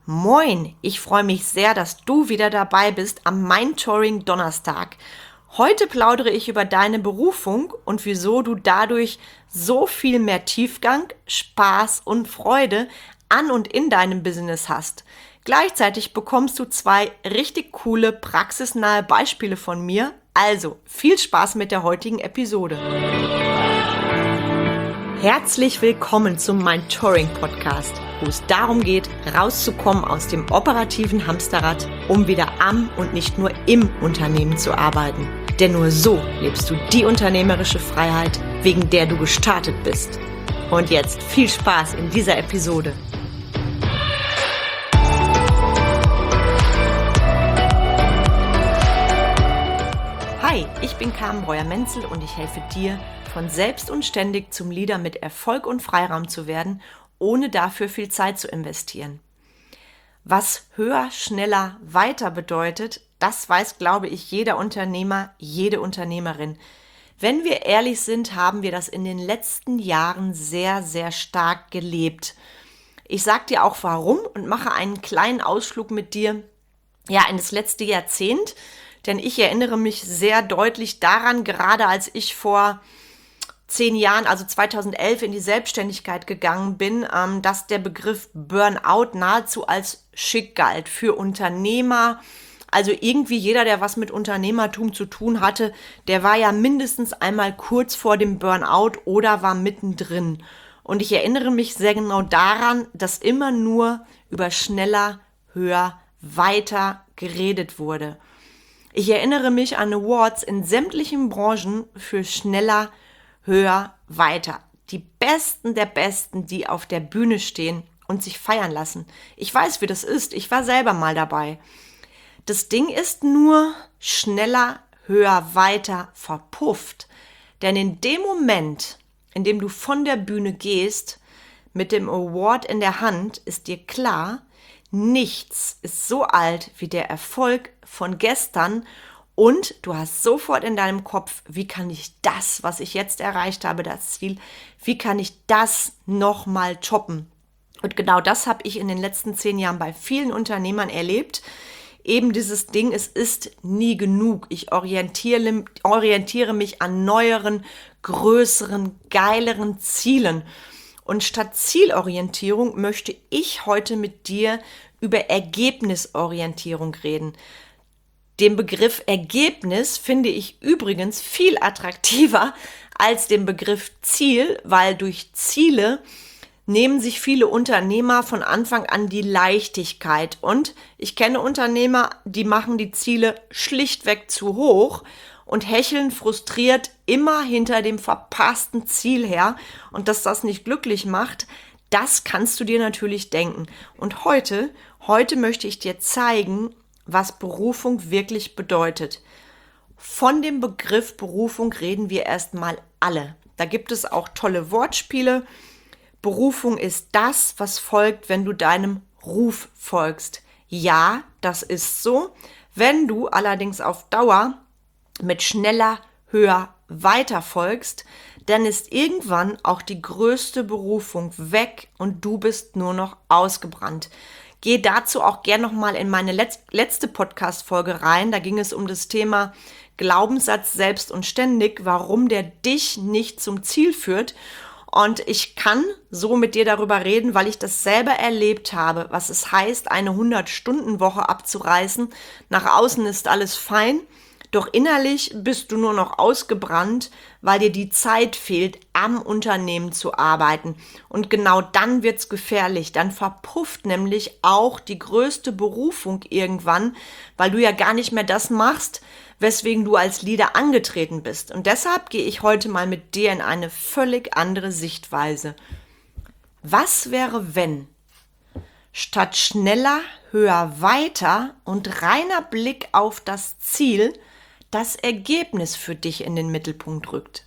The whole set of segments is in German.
Moin, ich freue mich sehr, dass du wieder dabei bist am Mindtouring Donnerstag. Heute plaudere ich über deine Berufung und wieso du dadurch so viel mehr Tiefgang, Spaß und Freude an und in deinem Business hast. Gleichzeitig bekommst du 2 richtig coole, praxisnahe Beispiele von mir. Also, viel Spaß mit der heutigen Episode. Herzlich willkommen zum Mindtouring Podcast, wo es darum geht, rauszukommen aus dem operativen Hamsterrad, um wieder am und nicht nur im Unternehmen zu arbeiten. Denn nur so lebst du die unternehmerische Freiheit, wegen der du gestartet bist. Und jetzt viel Spaß in dieser Episode. Hi, ich bin Carmen Breuer-Menzel und ich helfe dir, von selbst und ständig zum Leader mit Erfolg und Freiraum zu werden, ohne dafür viel Zeit zu investieren. Was höher, schneller, weiter bedeutet, das weiß, glaube ich, jeder Unternehmer, jede Unternehmerin. Wenn wir ehrlich sind, haben wir das in den letzten Jahren sehr, sehr stark gelebt. Ich sage dir auch warum und mache einen kleinen Ausflug mit dir, in das letzte Jahrzehnt, denn ich erinnere mich sehr deutlich daran, gerade als ich vor 10 Jahren, also 2011, in die Selbstständigkeit gegangen bin, dass der Begriff Burnout nahezu als schick galt für Unternehmer. Also irgendwie jeder, der was mit Unternehmertum zu tun hatte, der war ja mindestens einmal kurz vor dem Burnout oder war mittendrin. Und ich erinnere mich sehr genau daran, dass immer nur über schneller, höher, weiter geredet wurde. Ich erinnere mich an Awards in sämtlichen Branchen für schneller, höher, weiter. Die Besten der Besten, die auf der Bühne stehen und sich feiern lassen. Ich weiß, wie das ist. Ich war selber mal dabei. Das Ding ist nur schneller, höher, weiter verpufft. Denn in dem Moment, in dem du von der Bühne gehst, mit dem Award in der Hand, ist dir klar, nichts ist so alt wie der Erfolg von gestern und du hast sofort in deinem Kopf, wie kann ich das, was ich jetzt erreicht habe, das Ziel, wie kann ich das nochmal toppen? Und genau das habe ich in den letzten 10 Jahren bei vielen Unternehmern erlebt. Eben dieses Ding, es ist nie genug. Ich orientiere mich an neueren, größeren, geileren Zielen. Und statt Zielorientierung möchte ich heute mit dir über Ergebnisorientierung reden. Den Begriff Ergebnis finde ich übrigens viel attraktiver als den Begriff Ziel, weil durch Ziele nehmen sich viele Unternehmer von Anfang an die Leichtigkeit. Und ich kenne Unternehmer, die machen die Ziele schlichtweg zu hoch und hecheln frustriert immer hinter dem verpassten Ziel her. Und dass das nicht glücklich macht, das kannst du dir natürlich denken. Und heute möchte ich dir zeigen, was Berufung wirklich bedeutet. Von dem Begriff Berufung reden wir erstmal alle. Da gibt es auch tolle Wortspiele. Berufung ist das, was folgt, wenn du deinem Ruf folgst. Ja, das ist so. Wenn du allerdings auf Dauer mit schneller, höher, weiter folgst, dann ist irgendwann auch die größte Berufung weg und du bist nur noch ausgebrannt. Gehe dazu auch gern nochmal in meine letzte Podcast-Folge rein. Da ging es um das Thema Glaubenssatz selbst und ständig, warum der dich nicht zum Ziel führt. Und ich kann so mit dir darüber reden, weil ich das selber erlebt habe, was es heißt, eine 100-Stunden-Woche abzureißen. Nach außen ist alles fein. Doch innerlich bist du nur noch ausgebrannt, weil dir die Zeit fehlt, am Unternehmen zu arbeiten. Und genau dann wird's gefährlich. Dann verpufft nämlich auch die größte Berufung irgendwann, weil du ja gar nicht mehr das machst, weswegen du als Leader angetreten bist. Und deshalb gehe ich heute mal mit dir in eine völlig andere Sichtweise. Was wäre, wenn statt schneller, höher, weiter und reiner Blick auf das Ziel das Ergebnis für dich in den Mittelpunkt rückt?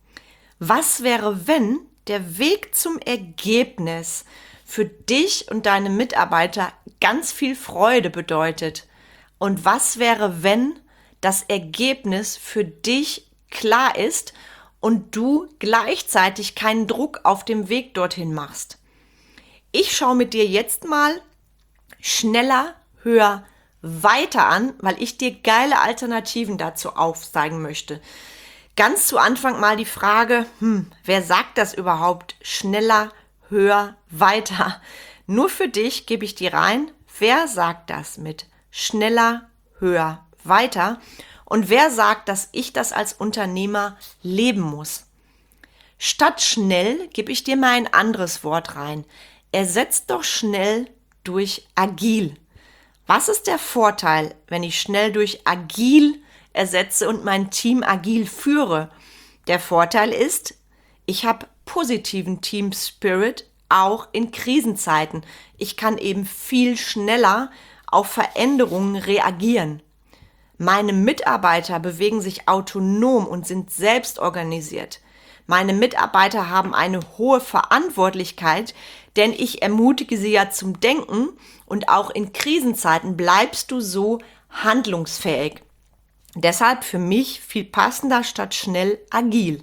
Was wäre, wenn der Weg zum Ergebnis für dich und deine Mitarbeiter ganz viel Freude bedeutet? Und was wäre, wenn das Ergebnis für dich klar ist und du gleichzeitig keinen Druck auf dem Weg dorthin machst? Ich schaue mit dir jetzt mal schneller, höher, weiter an, weil ich dir geile Alternativen dazu aufzeigen möchte. Ganz zu Anfang mal die Frage, wer sagt das überhaupt? Schneller, höher, weiter. Nur für dich gebe ich dir rein, wer sagt das mit schneller, höher, weiter? Und wer sagt, dass ich das als Unternehmer leben muss? Statt schnell gebe ich dir mal ein anderes Wort rein. Ersetzt doch schnell durch agil. Was ist der Vorteil, wenn ich schnell durch agil ersetze und mein Team agil führe? Der Vorteil ist, ich habe positiven Team Spirit auch in Krisenzeiten. Ich kann eben viel schneller auf Veränderungen reagieren. Meine Mitarbeiter bewegen sich autonom und sind selbst organisiert. Meine Mitarbeiter haben eine hohe Verantwortlichkeit, denn ich ermutige sie ja zum Denken und auch in Krisenzeiten bleibst du so handlungsfähig. Deshalb für mich viel passender statt schnell agil.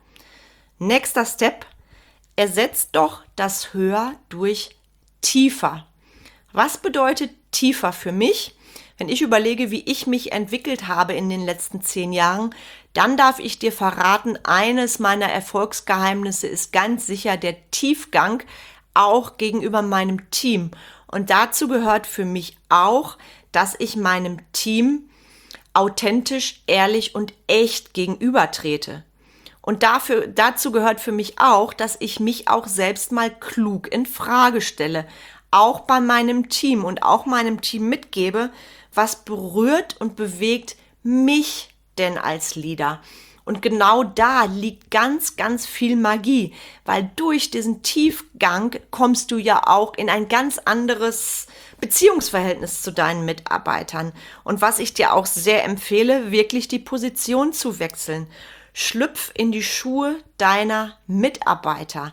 Nächster Step, ersetzt doch das höher durch tiefer. Was bedeutet tiefer für mich? Wenn ich überlege, wie ich mich entwickelt habe in den letzten 10 Jahren, dann darf ich dir verraten, eines meiner Erfolgsgeheimnisse ist ganz sicher der Tiefgang, auch gegenüber meinem Team. Und dazu gehört für mich auch, dass ich meinem Team authentisch, ehrlich und echt gegenübertrete. Und dazu gehört für mich auch, dass ich mich auch selbst mal klug in Frage stelle, auch bei meinem Team und auch meinem Team mitgebe, was berührt und bewegt mich denn als Leader? Und genau da liegt ganz, ganz viel Magie, weil durch diesen Tiefgang kommst du ja auch in ein ganz anderes Beziehungsverhältnis zu deinen Mitarbeitern. Und was ich dir auch sehr empfehle, wirklich die Position zu wechseln. Schlüpf in die Schuhe deiner Mitarbeiter.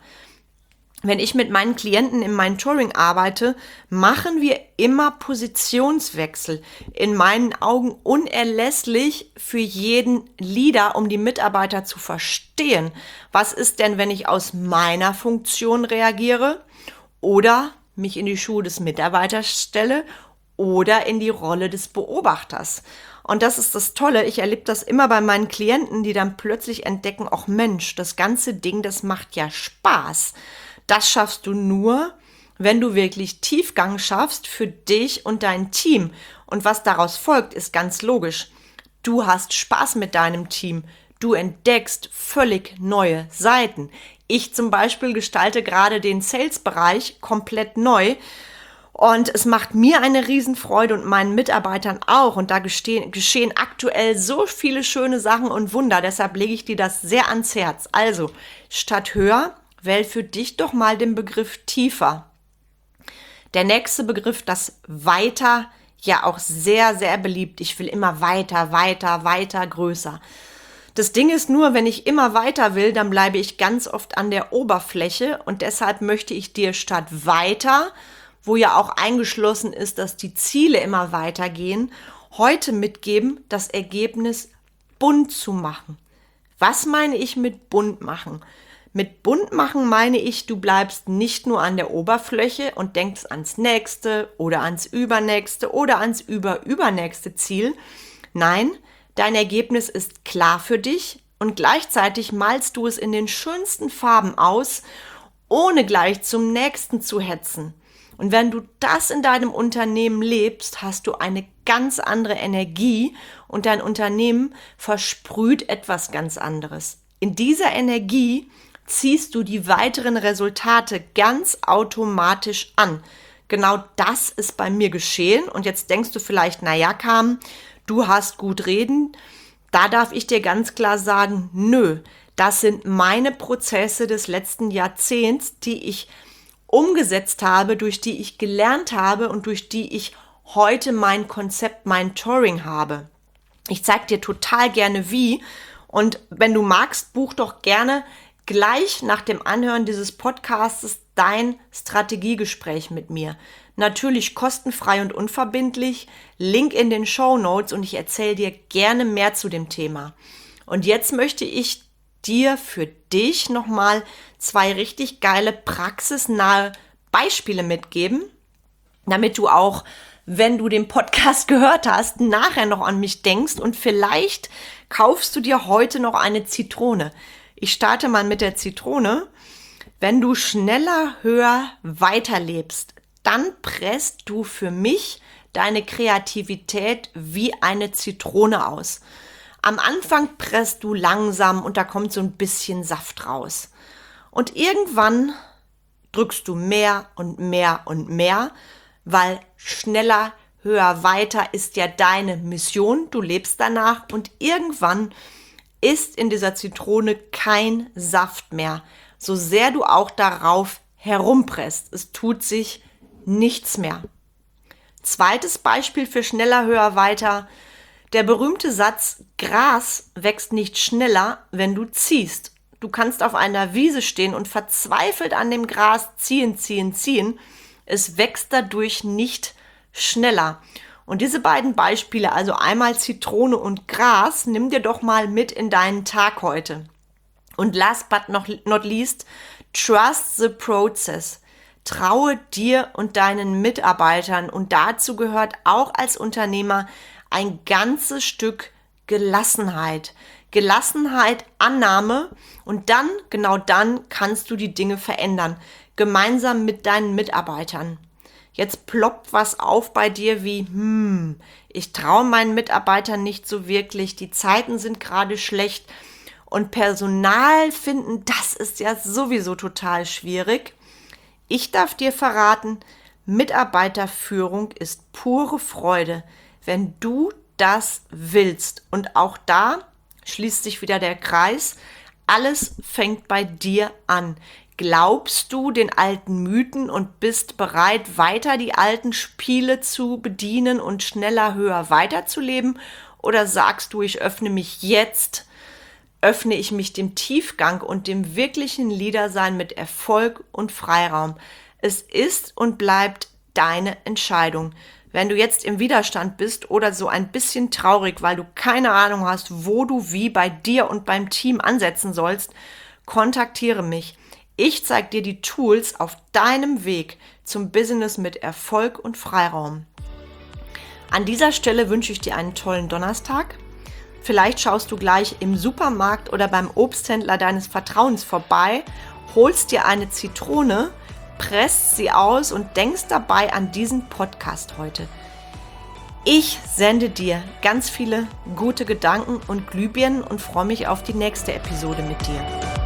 Wenn ich mit meinen Klienten im Mentoring arbeite, machen wir immer Positionswechsel. In meinen Augen unerlässlich für jeden Leader, um die Mitarbeiter zu verstehen. Was ist denn, wenn ich aus meiner Funktion reagiere oder mich in die Schuhe des Mitarbeiters stelle oder in die Rolle des Beobachters? Und das ist das Tolle, ich erlebe das immer bei meinen Klienten, die dann plötzlich entdecken, ach Mensch, das ganze Ding, das macht ja Spaß. Das schaffst du nur, wenn du wirklich Tiefgang schaffst für dich und dein Team. Und was daraus folgt, ist ganz logisch. Du hast Spaß mit deinem Team. Du entdeckst völlig neue Seiten. Ich zum Beispiel gestalte gerade den Sales-Bereich komplett neu. Und es macht mir eine Riesenfreude und meinen Mitarbeitern auch. Und da geschehen aktuell so viele schöne Sachen und Wunder. Deshalb lege ich dir das sehr ans Herz. Also, statt höher, wähl für dich doch mal den Begriff tiefer. Der nächste Begriff, das weiter, ja auch sehr, sehr beliebt. Ich will immer weiter, weiter, weiter, größer. Das Ding ist nur, wenn ich immer weiter will, dann bleibe ich ganz oft an der Oberfläche und deshalb möchte ich dir statt weiter, wo ja auch eingeschlossen ist, dass die Ziele immer weitergehen, heute mitgeben, das Ergebnis bunt zu machen. Was meine ich mit bunt machen? Mit bunt machen meine ich, du bleibst nicht nur an der Oberfläche und denkst ans nächste oder ans übernächste oder ans übernächste Ziel. Nein, dein Ergebnis ist klar für dich und gleichzeitig malst du es in den schönsten Farben aus, ohne gleich zum nächsten zu hetzen. Und wenn du das in deinem Unternehmen lebst, hast du eine ganz andere Energie und dein Unternehmen versprüht etwas ganz anderes. In dieser Energie ziehst du die weiteren Resultate ganz automatisch an. Genau das ist bei mir geschehen. Und jetzt denkst du vielleicht, naja, Carmen, du hast gut reden. Da darf ich dir ganz klar sagen, nö, das sind meine Prozesse des letzten Jahrzehnts, die ich umgesetzt habe, durch die ich gelernt habe und durch die ich heute mein Konzept, mein Mentoring habe. Ich zeige dir total gerne wie. Und wenn du magst, buch doch gerne gleich nach dem Anhören dieses Podcasts dein Strategiegespräch mit mir. Natürlich kostenfrei und unverbindlich, Link in den Shownotes und ich erzähle dir gerne mehr zu dem Thema. Und jetzt möchte ich dir für dich nochmal 2 richtig geile praxisnahe Beispiele mitgeben, damit du auch, wenn du den Podcast gehört hast, nachher noch an mich denkst und vielleicht kaufst du dir heute noch eine Zitrone. Ich starte mal mit der Zitrone. Wenn du schneller, höher, weiter lebst, dann presst du für mich deine Kreativität wie eine Zitrone aus. Am Anfang presst du langsam und da kommt so ein bisschen Saft raus. Und irgendwann drückst du mehr und mehr und mehr, weil schneller, höher, weiter ist ja deine Mission. Du lebst danach und irgendwann ist in dieser Zitrone kein Saft mehr. So sehr du auch darauf herumpresst, es tut sich nichts mehr. Zweites Beispiel für schneller, höher, weiter. Der berühmte Satz, Gras wächst nicht schneller, wenn du ziehst. Du kannst auf einer Wiese stehen und verzweifelt an dem Gras ziehen, ziehen, ziehen. Es wächst dadurch nicht schneller. Und diese beiden Beispiele, also einmal Zitrone und Gras, nimm dir doch mal mit in deinen Tag heute. Und last but not least, trust the process. Traue dir und deinen Mitarbeitern und dazu gehört auch als Unternehmer ein ganzes Stück Gelassenheit. Gelassenheit, Annahme und dann, genau dann, kannst du die Dinge verändern, gemeinsam mit deinen Mitarbeitern. Jetzt ploppt was auf bei dir wie, ich traue meinen Mitarbeitern nicht so wirklich, die Zeiten sind gerade schlecht und Personal finden, das ist ja sowieso total schwierig. Ich darf dir verraten, Mitarbeiterführung ist pure Freude, wenn du das willst. Und auch da schließt sich wieder der Kreis. Alles fängt bei dir an. Glaubst du den alten Mythen und bist bereit, weiter die alten Spiele zu bedienen und schneller, höher weiterzuleben? Oder sagst du, ich öffne mich dem Tiefgang und dem wirklichen Leadersein mit Erfolg und Freiraum? Es ist und bleibt deine Entscheidung. Wenn du jetzt im Widerstand bist oder so ein bisschen traurig, weil du keine Ahnung hast, wo du wie bei dir und beim Team ansetzen sollst, kontaktiere mich. Ich zeige dir die Tools auf deinem Weg zum Business mit Erfolg und Freiraum. An dieser Stelle wünsche ich dir einen tollen Donnerstag. Vielleicht schaust du gleich im Supermarkt oder beim Obsthändler deines Vertrauens vorbei, holst dir eine Zitrone, presst sie aus und denkst dabei an diesen Podcast heute. Ich sende dir ganz viele gute Gedanken und Glühbirnen und freue mich auf die nächste Episode mit dir.